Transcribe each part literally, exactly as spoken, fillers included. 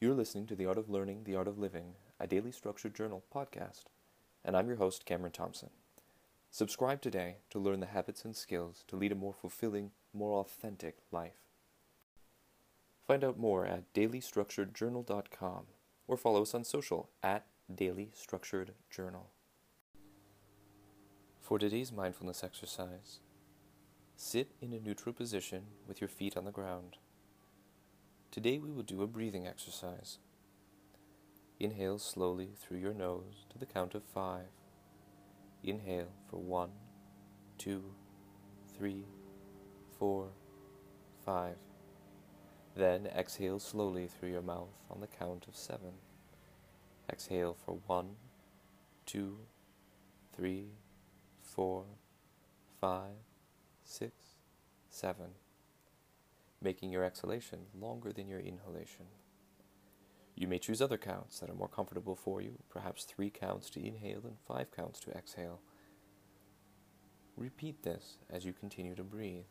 You're listening to The Art of Learning, The Art of Living, a daily structured journal podcast, and I'm your host, Cameron Thompson. Subscribe today to learn the habits and skills to lead a more fulfilling, more authentic life. Find out more at daily structured journal dot com or follow us on social at daily structured journal. For today's mindfulness exercise, sit in a neutral position with your feet on the ground. Today we will do a breathing exercise. Inhale slowly through your nose to the count of five. Inhale for one, two, three, four, five. Then exhale slowly through your mouth on the count of seven. Exhale for one, two, three, four, five, six, seven. Making your exhalation longer than your inhalation. You may choose other counts that are more comfortable for you, perhaps three counts to inhale and five counts to exhale. Repeat this as you continue to breathe.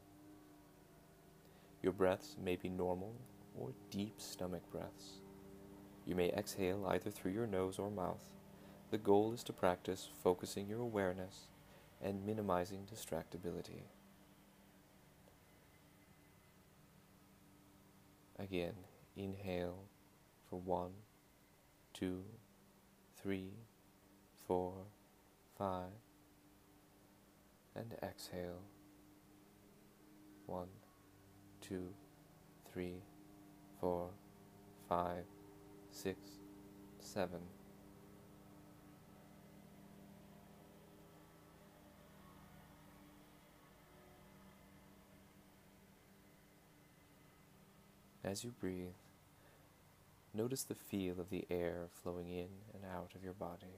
Your breaths may be normal or deep stomach breaths. You may exhale either through your nose or mouth. The goal is to practice focusing your awareness and minimizing distractibility. Again, inhale for one, two, three, four, five, and exhale one, two, three, four, five, six, seven. As you breathe, notice the feel of the air flowing in and out of your body.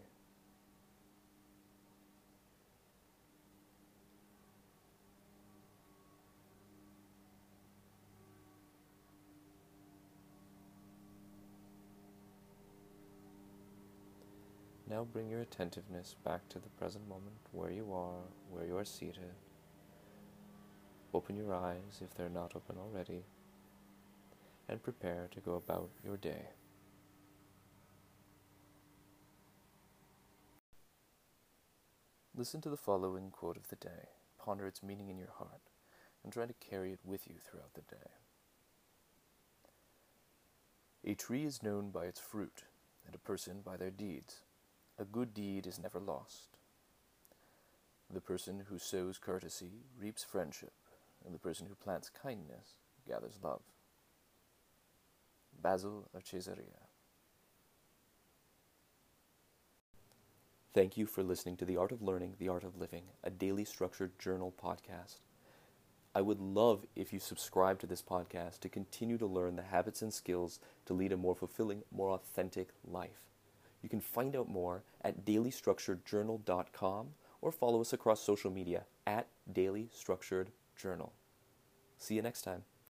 Now bring your attentiveness back to the present moment where you are, where you are seated. Open your eyes if they're not open already, and prepare to go about your day. Listen to the following quote of the day. Ponder its meaning in your heart, and try to carry it with you throughout the day. A tree is known by its fruit, and a person by their deeds. A good deed is never lost. The person who sows courtesy reaps friendship, and the person who plants kindness gathers love. Basil of Caesarea. Thank you for listening to The Art of Learning, The Art of Living, a daily structured journal podcast. I would love if you subscribe to this podcast to continue to learn the habits and skills to lead a more fulfilling, more authentic life. You can find out more at daily structured journal dot com or follow us across social media at daily structured journal. See you next time.